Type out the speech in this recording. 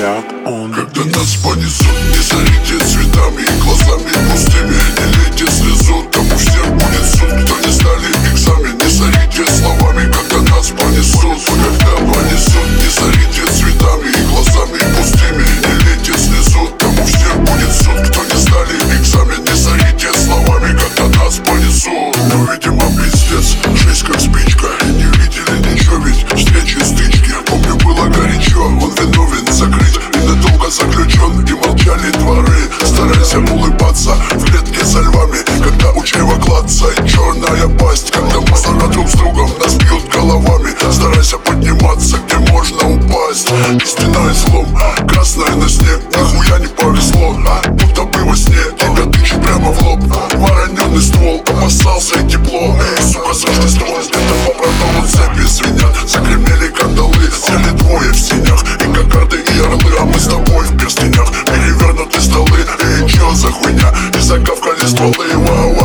я, он. Когда нас понесут, не зарите цветами и глазами пустыми. Не лейте слезу, тому всем будет суд. Кто не сдали экзамен, не зарите словами. Когда нас понесут, когда понесут, не зарите цветами и глазами пустыми. Не лейте слезу, тому всем будет суд. Кто не сдали экзамен, не зарите словами. Когда нас понесут. Ну, видимо, пиздец, жизнь как спичка. Не видели ничего, ведь встречи, стычки. Помню, было горячо, он виновен, закрыт и надолго заключен. И молчали дворы, старайся улыбаться в клетке со львами. Когда у чрева клацает черная пасть. Когда мы друг с другом нас бьют головами. Старайся подниматься, где можно упасть. Истинное злом, красное на снег. Нихуя не повезло, будто бы во сне. Тебя тычет прямо в лоб. Вороненный ствол, опасался и тепло. Сука, с Рождеством где-то по продолу цепи звенят. Загремели кандалы, сели двое в синях. И кокарды, и орлы, а мы с тобой в перстенях. Перевернуты столы, и чё за хуйня? И загавкали стволы, вау.